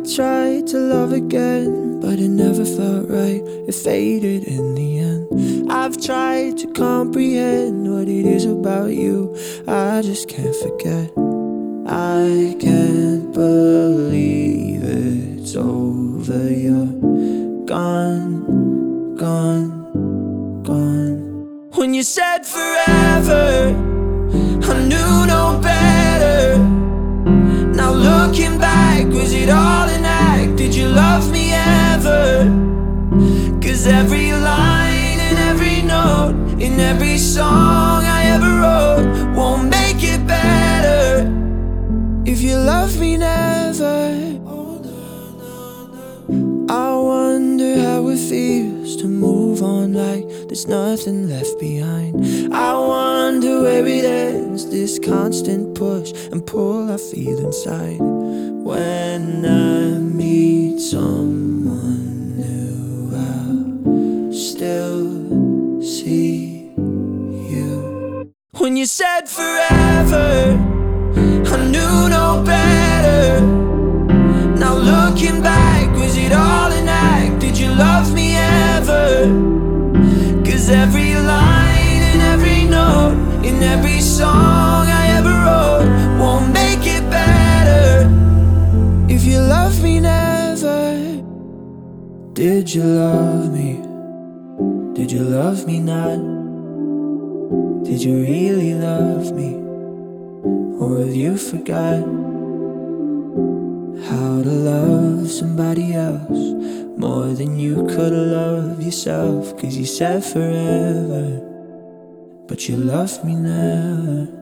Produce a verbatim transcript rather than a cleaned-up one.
tried to love again, but it never felt right. It faded in the end. I've tried to comprehend what it is about you I just can't forget. I can't believe it's over. You're gone, gone, gone. When you said forever, I knew no better. Now looking back, was it all an act? Did you love me ever? Cause every line and every note in every song I ever wrote won't make it better if you love me never. I wonder how it feels to move on like there's nothing left behind. I wonder where it ends, this constant push and pull I feel inside when I meet someone new. I'll still see you. When you said forever, I knew no better. Now looking back, was it all an act? Did you love me ever? Cause every line and every note in every song I ever wrote won't make it better if you love me never. Did you love me? Did you love me not? Did you really love me? Or have you forgot how to love somebody else more than you could love yourself? Cause you said forever, but you loved me never.